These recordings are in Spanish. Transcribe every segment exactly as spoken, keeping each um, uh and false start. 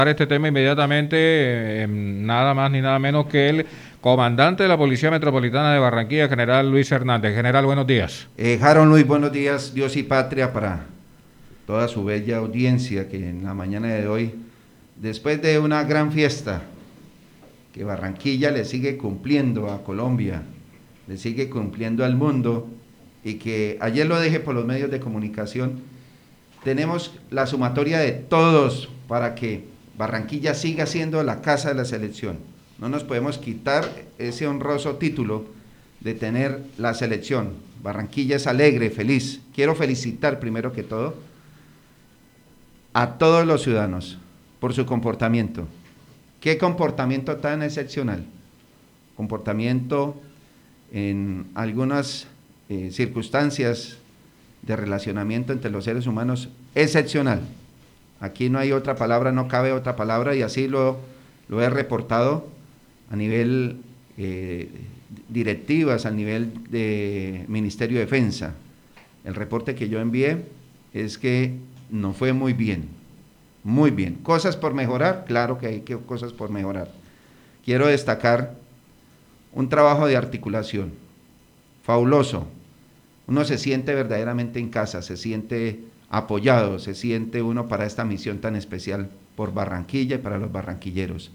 este tema inmediatamente, eh, nada más ni nada menos que el comandante de la Policía Metropolitana de Barranquilla, general Luis Hernández. General, buenos días. Eh, Jaron Luis, buenos días, Dios y patria para toda su bella audiencia que en la mañana de hoy, después de una gran fiesta que Barranquilla le sigue cumpliendo a Colombia, le sigue cumpliendo al mundo, y que ayer lo dejé por los medios de comunicación, tenemos la sumatoria de todos para que Barranquilla siga siendo la casa de la selección. No nos podemos quitar ese honroso título de tener la selección. Barranquilla es alegre, feliz. Quiero felicitar primero que todo a todos los ciudadanos por su comportamiento. ¿Qué comportamiento tan excepcional? Comportamiento en algunas eh, circunstancias de relacionamiento entre los seres humanos excepcional. Aquí no hay otra palabra, no cabe otra palabra, y así lo, lo he reportado a nivel eh, directivas, a nivel de Ministerio de Defensa. El reporte que yo envié es que no fue muy bien, muy bien. ¿Cosas por mejorar? Claro que hay que, cosas por mejorar. Quiero destacar un trabajo de articulación fabuloso. Uno se siente verdaderamente en casa, se siente apoyado, se siente uno para esta misión tan especial por Barranquilla y para los barranquilleros.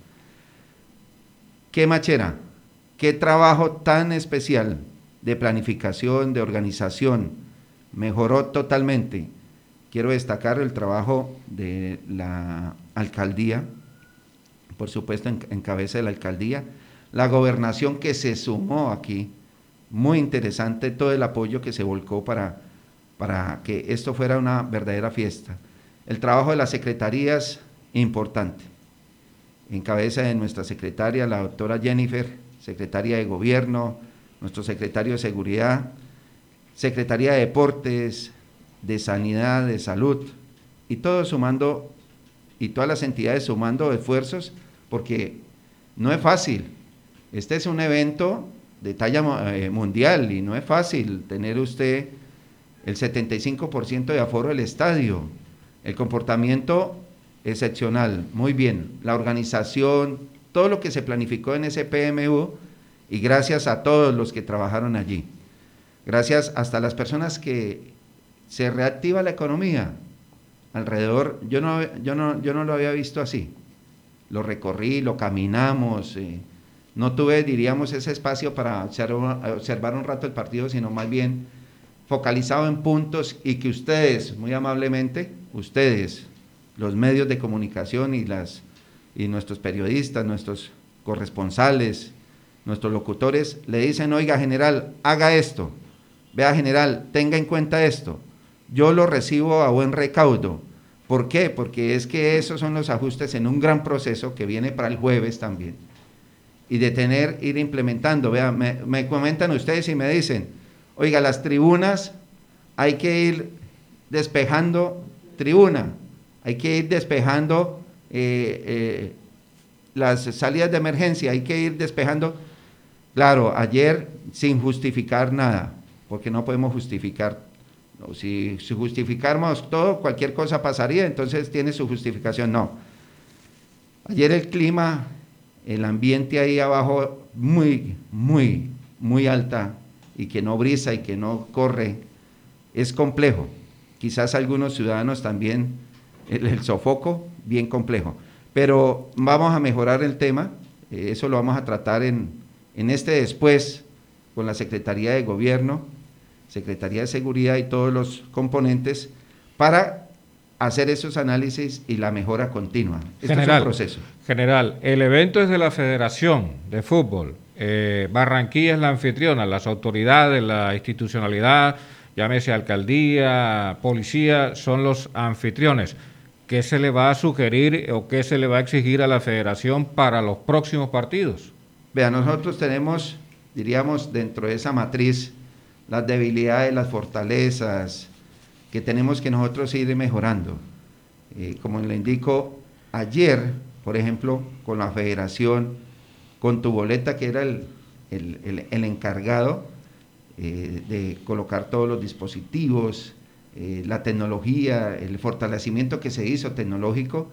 ¿Qué machera? ¿Qué trabajo tan especial de planificación, de organización? Mejoró totalmente. Quiero destacar el trabajo de la alcaldía, por supuesto en, en cabeza de la alcaldía, la gobernación que se sumó aquí, muy interesante todo el apoyo que se volcó para, para que esto fuera una verdadera fiesta. El trabajo de las secretarías, importante, en cabeza de nuestra secretaria, la doctora Jennifer, secretaria de Gobierno, nuestro secretario de Seguridad, Secretaría de Deportes, de Sanidad, de Salud, y todos sumando, y todas las entidades sumando esfuerzos, porque no es fácil. Este es un evento de talla eh, mundial y no es fácil tener usted el setenta y cinco por ciento de aforo del estadio. El comportamiento excepcional, muy bien. La organización, todo lo que se planificó en ese P M U, y gracias a todos los que trabajaron allí. Gracias hasta las personas que se reactiva la economía alrededor. Yo no, yo no, yo no lo había visto así. Lo recorrí, lo caminamos. Eh, no tuve, diríamos, ese espacio para observar, observar un rato el partido, sino más bien focalizado en puntos, y que ustedes, muy amablemente, ustedes, los medios de comunicación y, las, y nuestros periodistas, nuestros corresponsales, nuestros locutores, le dicen: oiga, general, haga esto, vea, general, tenga en cuenta esto. Yo lo recibo a buen recaudo. ¿Por qué? Porque es que esos son los ajustes en un gran proceso que viene para el jueves también. Y de tener, ir implementando. Vea, me, me comentan ustedes y me dicen: oiga, las tribunas, hay que ir despejando tribuna, hay que ir despejando eh, eh, las salidas de emergencia, hay que ir despejando. Claro, ayer sin justificar nada, porque no podemos justificar. No, si, si justificáramos todo, cualquier cosa pasaría, entonces tiene su justificación. No. Ayer el clima, el ambiente ahí abajo, muy, muy, muy alta, y que no brisa y que no corre, es complejo. Quizás algunos ciudadanos también, el, el sofoco, bien complejo. Pero vamos a mejorar el tema, eh, eso lo vamos a tratar en, en este después, con la Secretaría de Gobierno, Secretaría de Seguridad y todos los componentes, para hacer esos análisis y la mejora continua. Esto General, es un proceso. General, el evento es de la Federación de Fútbol. Eh, Barranquilla es la anfitriona, las autoridades, la institucionalidad, llámese alcaldía, policía, son los anfitriones. ¿Qué se le va a sugerir o qué se le va a exigir a la Federación para los próximos partidos? Vea, nosotros tenemos, diríamos, dentro de esa matriz, las debilidades, las fortalezas, que tenemos que nosotros ir mejorando. Eh, como le indico, ayer, por ejemplo, con la Federación, con tu boleta, que era el, el, el, el encargado eh, de colocar todos los dispositivos, eh, la tecnología, el fortalecimiento que se hizo tecnológico,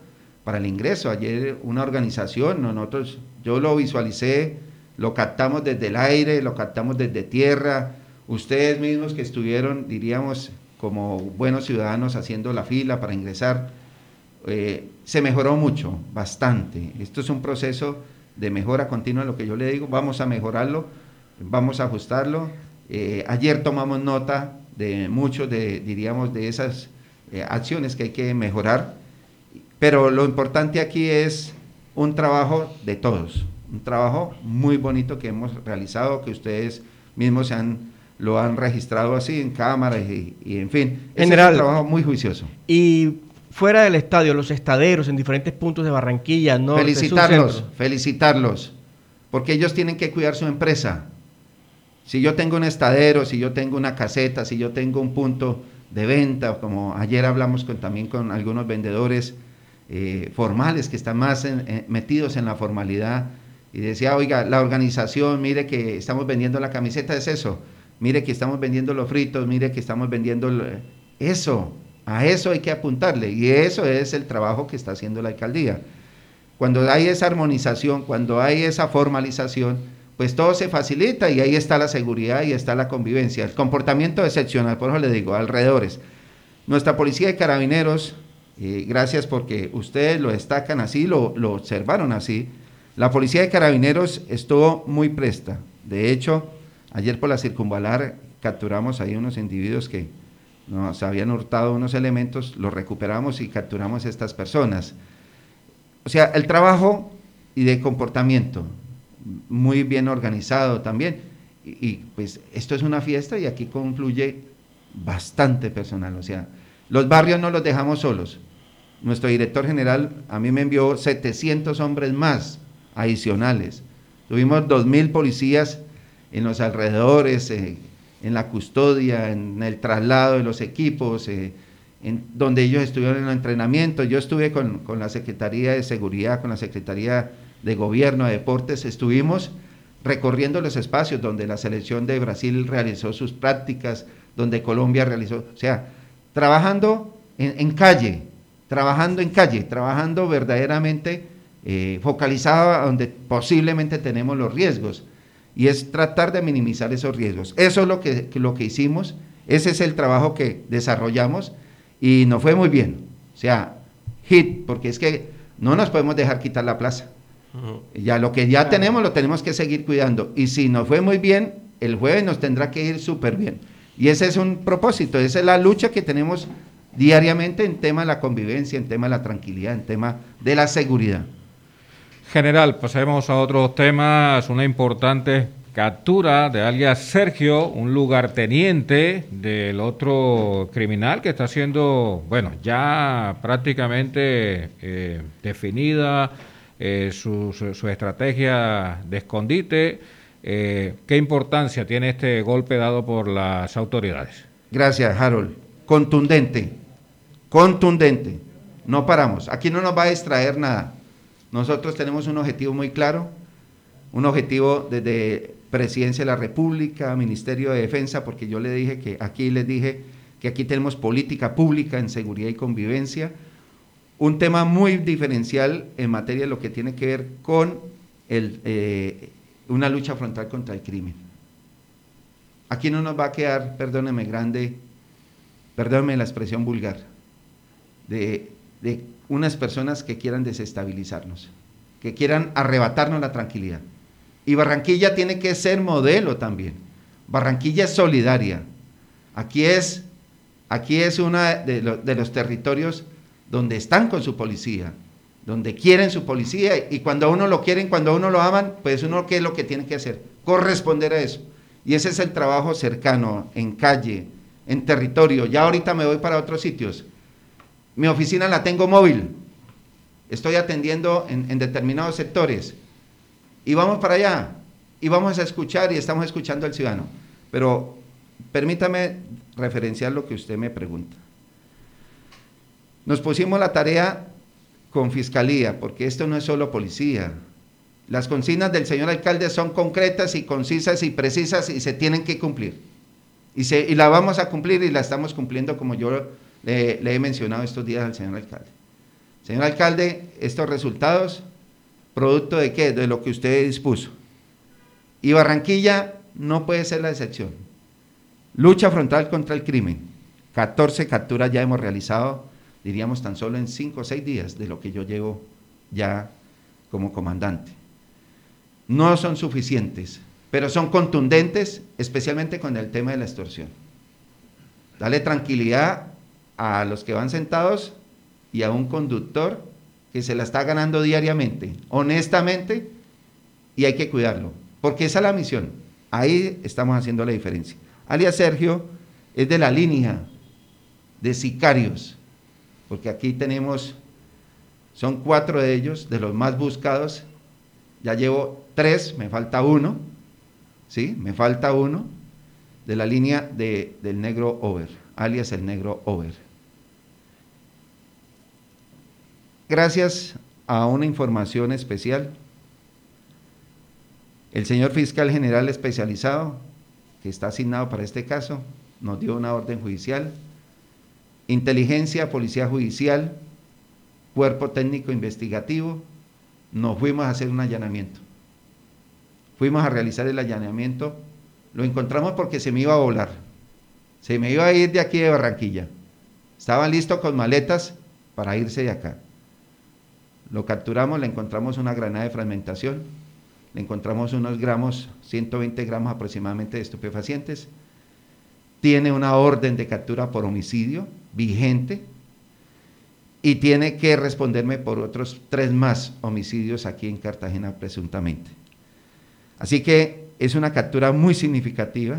para el ingreso. Ayer una organización, nosotros, yo lo visualicé, lo captamos desde el aire, lo captamos desde tierra, ustedes mismos que estuvieron, diríamos, como buenos ciudadanos haciendo la fila para ingresar, eh, se mejoró mucho, bastante. Esto es un proceso de mejora continua, lo que yo le digo, vamos a mejorarlo, vamos a ajustarlo. Eh, ayer tomamos nota de muchos, de, diríamos, de esas eh, acciones que hay que mejorar, pero lo importante aquí es un trabajo de todos, un trabajo muy bonito que hemos realizado, que ustedes mismos se han, lo han registrado así en cámaras y, y en fin, General, es un trabajo muy juicioso. Y fuera del estadio, los estaderos en diferentes puntos de Barranquilla, norte, felicitarlos, sur, felicitarlos, porque ellos tienen que cuidar su empresa. Si yo tengo un estadero, si yo tengo una caseta, si yo tengo un punto de venta, como ayer hablamos con, también con algunos vendedores eh, formales que están más en, eh, metidos en la formalidad, y decía, oiga, la organización, mire que estamos vendiendo la camiseta, es eso, mire que estamos vendiendo los fritos, mire que estamos vendiendo eso, a eso hay que apuntarle, y eso es el trabajo que está haciendo la alcaldía. Cuando hay esa armonización, cuando hay esa formalización, pues todo se facilita y ahí está la seguridad y está la convivencia, el comportamiento excepcional, por eso le digo, alrededores. Nuestra policía de carabineros, eh, gracias porque ustedes lo destacan así, lo, lo observaron así, la policía de carabineros estuvo muy presta. De hecho, ayer por la circunvalar capturamos ahí unos individuos que nos habían hurtado unos elementos, los recuperamos y capturamos a estas personas. O sea, el trabajo y de comportamiento, muy bien organizado también, y, y pues esto es una fiesta y aquí confluye bastante personal, o sea, los barrios no los dejamos solos. Nuestro director general a mí me envió setecientos hombres más adicionales, tuvimos dos mil policías en los alrededores, eh, en la custodia, en el traslado de los equipos, eh, en donde ellos estuvieron en el entrenamiento. Yo estuve con, con la Secretaría de Seguridad, con la Secretaría de Gobierno, de Deportes, estuvimos recorriendo los espacios donde la selección de Brasil realizó sus prácticas, donde Colombia realizó, o sea, trabajando en, en calle, trabajando en calle, trabajando verdaderamente eh, focalizado donde posiblemente tenemos los riesgos, y es tratar de minimizar esos riesgos. Eso es lo que, lo que hicimos, ese es el trabajo que desarrollamos, y nos fue muy bien, o sea, hit, porque es que no nos podemos dejar quitar la plaza. Uh-huh. Ya lo que ya tenemos lo tenemos que seguir cuidando, y si nos fue muy bien, el jueves nos tendrá que ir súper bien, y ese es un propósito, esa es la lucha que tenemos diariamente en tema de la convivencia, en tema de la tranquilidad, en tema de la seguridad. General, pasemos a otros temas. Una importante captura de alias Sergio, un lugarteniente del otro criminal que está siendo, bueno, ya prácticamente eh, definida eh, su, su, su estrategia de escondite. Eh, ¿Qué importancia tiene este golpe dado por las autoridades? Gracias, Harold. Contundente, contundente. No paramos. Aquí no nos va a distraer nada. Nosotros tenemos un objetivo muy claro, un objetivo desde Presidencia de la República, Ministerio de Defensa, porque yo le dije que aquí les dije que aquí tenemos política pública en seguridad y convivencia, un tema muy diferencial en materia de lo que tiene que ver con el, eh, una lucha frontal contra el crimen. Aquí no nos va a quedar, perdónenme grande, perdónenme la expresión vulgar, de, de unas personas que quieran desestabilizarnos, que quieran arrebatarnos la tranquilidad. Y Barranquilla tiene que ser modelo también. Barranquilla es solidaria. Aquí es, aquí es uno de, lo, de los territorios donde están con su policía, donde quieren su policía, y cuando a uno lo quieren, cuando a uno lo aman, pues uno ¿qué es lo que tiene que hacer? Corresponder a eso. Y ese es el trabajo cercano, en calle, en territorio. Ya ahorita me voy para otros sitios. Mi oficina la tengo móvil, estoy atendiendo en, en determinados sectores, y vamos para allá, y vamos a escuchar, y estamos escuchando al ciudadano. Pero permítame referenciar lo que usted me pregunta. Nos pusimos la tarea con Fiscalía, porque esto no es solo policía. Las consignas del señor alcalde son concretas y concisas y precisas, y se tienen que cumplir. Y, se, y la vamos a cumplir, y la estamos cumpliendo como yo le, le he mencionado estos días al señor alcalde. Señor alcalde, estos resultados, ¿producto de qué? De lo que usted dispuso. Y Barranquilla no puede ser la excepción. Lucha frontal contra el crimen. catorce capturas ya hemos realizado, diríamos tan solo en cinco o seis días de lo que yo llevo ya como comandante. No son suficientes, pero son contundentes, especialmente con el tema de la extorsión. Dale tranquilidad a los que van sentados y a un conductor que se la está ganando diariamente, honestamente, y hay que cuidarlo, porque esa es la misión. Ahí estamos haciendo la diferencia. Alias Sergio es de la línea de sicarios, porque aquí tenemos, son cuatro de ellos, de los más buscados. Ya llevo tres, me falta uno, ¿sí? Me falta uno de la línea de, del negro over, alias el negro over. Gracias a una información especial, el señor fiscal general especializado, que está asignado para este caso, nos dio una orden judicial, inteligencia, policía judicial, cuerpo técnico investigativo, nos fuimos a hacer un allanamiento. Fuimos a realizar el allanamiento, lo encontramos porque se me iba a volar, se me iba a ir de aquí de Barranquilla, estaban listos con maletas para irse de acá. Lo capturamos, le encontramos una granada de fragmentación, le encontramos unos gramos, ciento veinte gramos aproximadamente de estupefacientes, tiene una orden de captura por homicidio vigente y tiene que responderme por otros tres más homicidios aquí en Cartagena presuntamente. Así que es una captura muy significativa,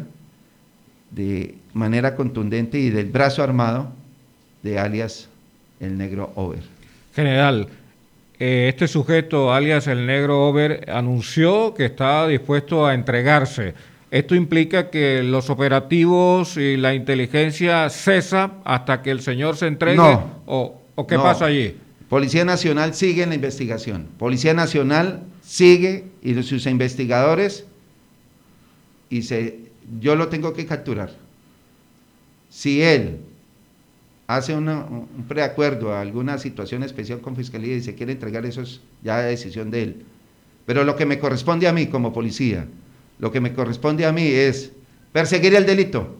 de manera contundente y del brazo armado de alias el negro over. General, eh, este sujeto alias el negro over anunció que estaba dispuesto a entregarse. ¿Esto implica que los operativos y la inteligencia cesa hasta que el señor se entregue? No. ¿O, o qué no. pasa allí? Policía Nacional sigue en la investigación. Policía Nacional sigue y sus investigadores, y se, yo lo tengo que capturar. Si él hace una, un preacuerdo a alguna situación especial con Fiscalía y se quiere entregar, eso es ya decisión de él. Pero lo que me corresponde a mí como policía, lo que me corresponde a mí es perseguir el delito.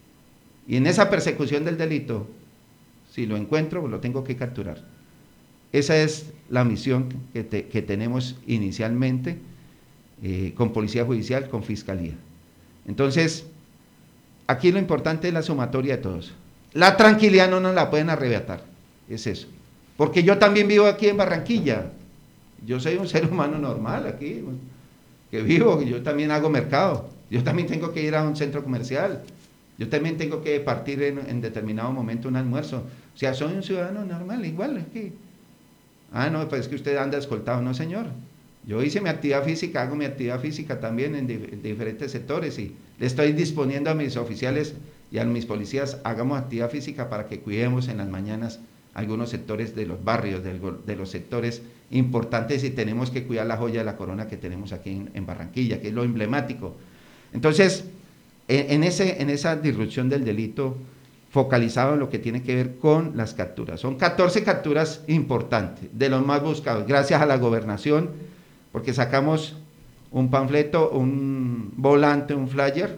Y en esa persecución del delito, si lo encuentro, lo tengo que capturar. Esa es la misión que, te, que tenemos inicialmente eh, con Policía Judicial, con Fiscalía. Entonces, aquí lo importante es la sumatoria de todos. La tranquilidad no nos la pueden arrebatar, es eso. Porque yo también vivo aquí en Barranquilla. Yo soy un ser humano normal aquí, que vivo, yo también hago mercado. Yo también tengo que ir a un centro comercial. Yo también tengo que partir en, en determinado momento un almuerzo. O sea, soy un ciudadano normal, igual aquí. Ah, no, pues es que usted anda escoltado. No, señor. Yo hice mi actividad física, hago mi actividad física también en, dif en diferentes sectores y le estoy disponiendo a mis oficiales y a mis policías, hagamos actividad física para que cuidemos en las mañanas algunos sectores de los barrios, de, de los sectores importantes, y tenemos que cuidar la joya de la corona que tenemos aquí en, en Barranquilla, que es lo emblemático. Entonces, en, en, ese, en esa disrupción del delito, focalizado en lo que tiene que ver con las capturas. Son catorce capturas importantes, de los más buscados, gracias a la gobernación, porque sacamos un panfleto, un volante, un flyer,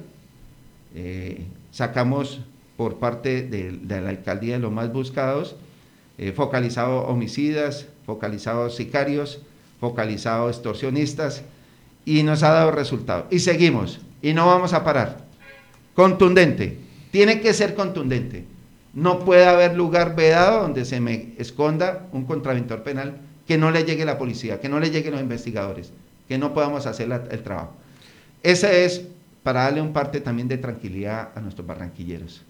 eh, sacamos por parte de, de la alcaldía de los más buscados, eh, focalizado homicidas, focalizados sicarios, focalizados extorsionistas, y nos ha dado resultados. Y seguimos, y no vamos a parar. Contundente, tiene que ser contundente. No puede haber lugar vedado donde se me esconda un contraventor penal, que no le llegue la policía, que no le lleguen los investigadores, que no podamos hacer la, el trabajo. Ese es para darle un parte también de tranquilidad a nuestros barranquilleros.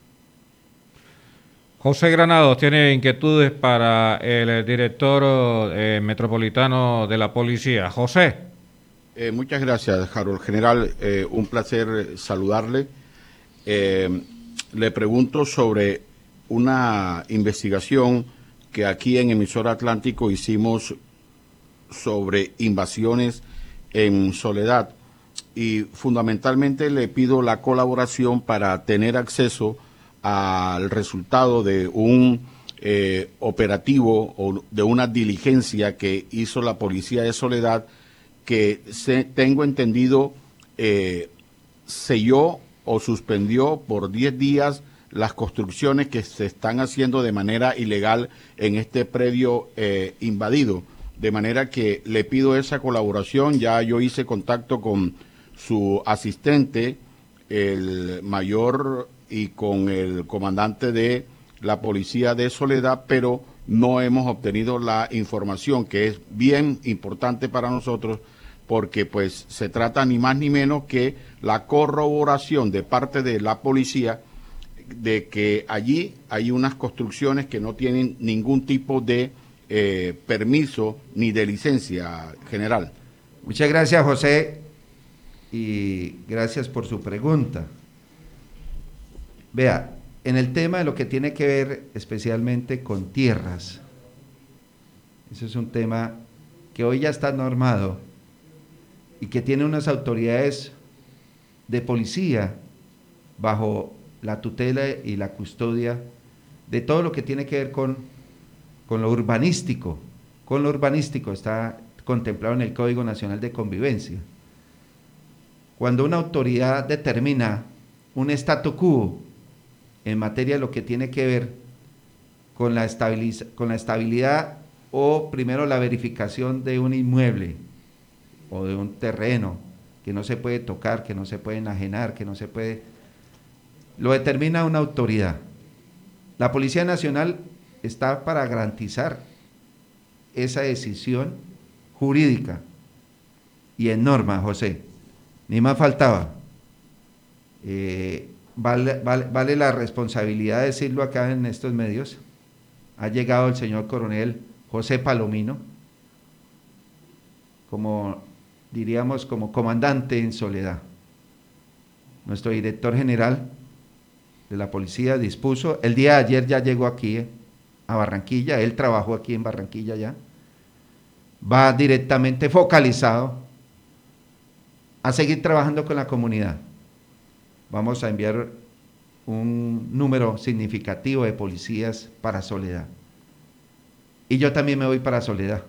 José Granados tiene inquietudes para el director eh, metropolitano de la policía. José. Eh, muchas gracias, Harold. General, eh, un placer saludarle. Eh, le pregunto sobre una investigación que aquí en Emisora Atlántico hicimos sobre invasiones en Soledad, y fundamentalmente le pido la colaboración para tener acceso al resultado de un eh, operativo o de una diligencia que hizo la Policía de Soledad, que se, tengo entendido eh, selló o suspendió por diez días las construcciones que se están haciendo de manera ilegal en este predio eh, invadido. De manera que le pido esa colaboración. Ya yo hice contacto con su asistente, el mayor, y con el comandante de la Policía de Soledad, pero no hemos obtenido la información, que es bien importante para nosotros, porque pues se trata ni más ni menos que la corroboración de parte de la policía de que allí hay unas construcciones que no tienen ningún tipo de eh, permiso ni de licencia, general. Muchas gracias, José, y gracias por su pregunta. Vea, en el tema de lo que tiene que ver especialmente con tierras, ese es un tema que hoy ya está normado y que tiene unas autoridades de policía bajo la tutela y la custodia de todo lo que tiene que ver con, con lo urbanístico. Con lo urbanístico está contemplado en el Código Nacional de Convivencia. Cuando una autoridad determina un statu quo en materia de lo que tiene que ver con la, estabiliza, con la estabilidad o primero la verificación de un inmueble o de un terreno que no se puede tocar, que no se puede enajenar, que no se puede... lo determina una autoridad. La Policía Nacional está para garantizar esa decisión jurídica y en norma, José. Ni más faltaba. Eh, vale, vale, vale la responsabilidad de decirlo acá en estos medios. Ha llegado el señor coronel José Palomino, como diríamos, como comandante en Soledad. Nuestro director general de la policía dispuso, el día de ayer ya llegó aquí eh, a Barranquilla, él trabajó aquí en Barranquilla ya, va directamente focalizado a seguir trabajando con la comunidad. Vamos a enviar un número significativo de policías para Soledad. Y yo también me voy para Soledad.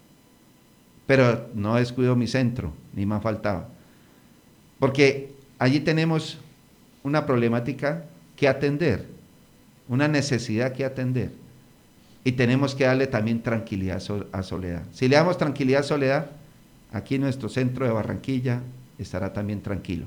Pero no descuido mi centro, ni más faltaba. Porque allí tenemos una problemática que atender, una necesidad que atender. Y tenemos que darle también tranquilidad a Soledad. Si le damos tranquilidad a Soledad, aquí nuestro centro de Barranquilla estará también tranquilo.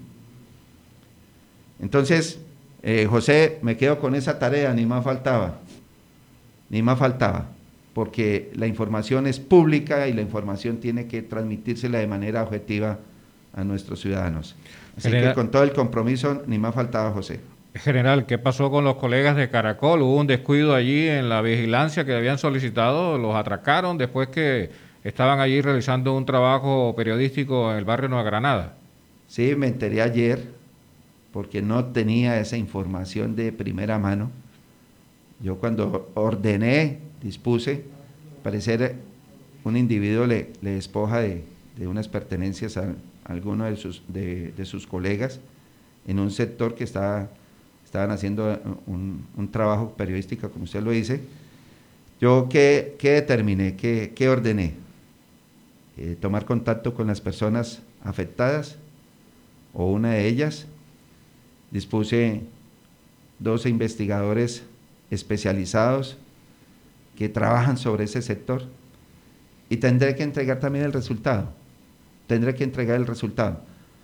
Entonces, eh, José, me quedo con esa tarea, ni más faltaba, ni más faltaba, porque la información es pública y la información tiene que transmitírsela de manera objetiva a nuestros ciudadanos. Así General, que con todo el compromiso, ni más faltaba, José. General, ¿qué pasó con los colegas de Caracol? Hubo un descuido allí en la vigilancia que habían solicitado, los atracaron después que estaban allí realizando un trabajo periodístico en el barrio Nueva Granada. Sí, me enteré ayer, porque no tenía esa información de primera mano. Yo cuando ordené, dispuse, parecer un individuo le, le despoja de, de unas pertenencias a, a alguno de sus, de, de sus colegas en un sector que estaba, estaban haciendo un, un trabajo periodístico, como usted lo dice. Yo, ¿qué, qué determiné? ¿Qué, qué ordené? Eh, tomar contacto con las personas afectadas, o una de ellas. Dispuse dos investigadores especializados que trabajan sobre ese sector y tendré que entregar también el resultado, tendré que entregar el resultado.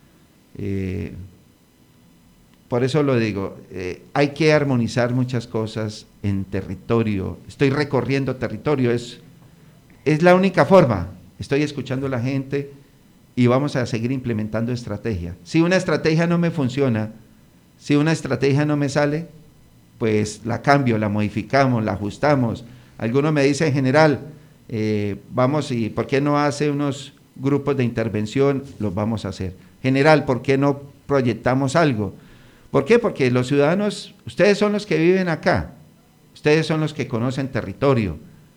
Eh, por eso lo digo, eh, hay que armonizar muchas cosas en territorio. Estoy recorriendo territorio, es, es la única forma. Estoy escuchando a la gente y vamos a seguir implementando estrategia. Si una estrategia no me funciona, si una estrategia no me sale, pues la cambio, la modificamos, la ajustamos. Algunos me dicen, general, eh, vamos y ¿por qué no hace unos grupos de intervención? Los vamos a hacer. General, ¿por qué no proyectamos algo? ¿Por qué? Porque los ciudadanos, ustedes son los que viven acá, ustedes son los que conocen territorio.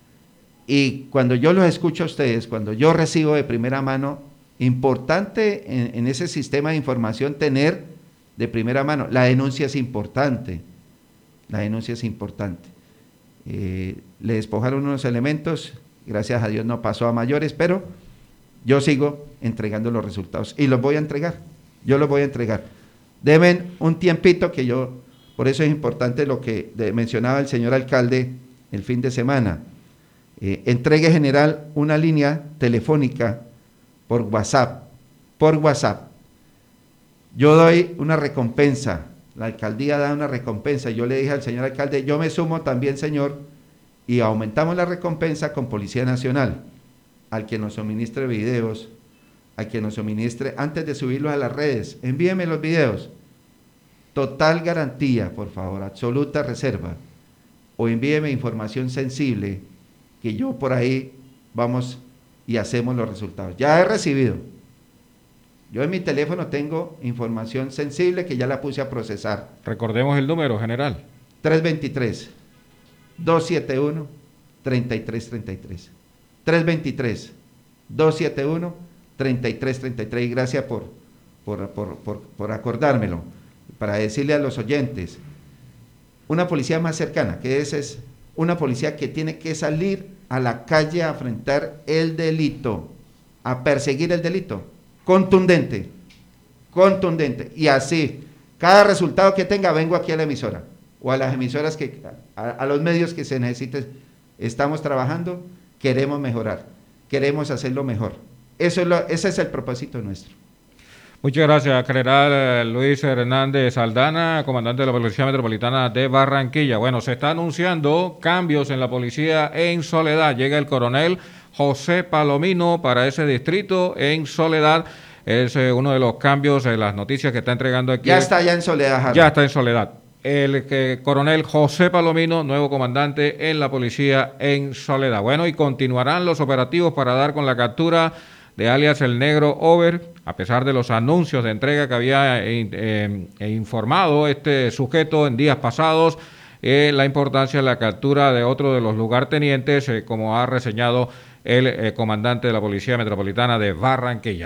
Y cuando yo los escucho a ustedes, cuando yo recibo de primera mano, importante en, en ese sistema de información tener de primera mano, la denuncia es importante, la denuncia es importante. eh, le despojaron unos elementos, gracias a Dios no pasó a mayores, pero yo sigo entregando los resultados y los voy a entregar, yo los voy a entregar. Deben un tiempito que yo, por eso es importante lo que de, mencionaba el señor alcalde el fin de semana. Eh, entregue general una línea telefónica por WhatsApp, por WhatsApp. Yo doy una recompensa, la alcaldía da una recompensa, yo le dije al señor alcalde, yo me sumo también, señor, y aumentamos la recompensa con Policía Nacional, al que nos suministre videos, al que nos suministre, antes de subirlos a las redes, envíeme los videos, total garantía, por favor, absoluta reserva, o envíeme información sensible, que yo por ahí vamos y hacemos los resultados. Ya he recibido, yo en mi teléfono tengo información sensible que ya la puse a procesar. Recordemos el número, general. tres dos tres, dos siete uno, tres tres tres tres. tres dos tres, dos siete uno, tres tres tres tres. Y gracias por, por, por, por, por acordármelo, para decirle a los oyentes, una policía más cercana, que esa es una policía que tiene que salir a la calle a enfrentar el delito, a perseguir el delito, contundente, contundente, y así, cada resultado que tenga, vengo aquí a la emisora, o a las emisoras, que a, a los medios que se necesiten, estamos trabajando, queremos mejorar, queremos hacerlo mejor, eso es lo, ese es el propósito nuestro. Muchas gracias, general Luis Hernández Aldana, comandante de la Policía Metropolitana de Barranquilla. Bueno, se está anunciando cambios en la policía en Soledad. Llega el coronel José Palomino para ese distrito en Soledad. Es eh, uno de los cambios en las noticias que está entregando aquí. Ya está ya en Soledad, Javier. Ya está en Soledad. El eh, coronel José Palomino, nuevo comandante en la policía en Soledad. Bueno, y continuarán los operativos para dar con la captura de alias El Negro Over, a pesar de los anuncios de entrega que había eh, eh, informado este sujeto en días pasados, eh, la importancia de la captura de otro de los lugartenientes, eh, como ha reseñado el eh, comandante de la Policía Metropolitana de Barranquilla.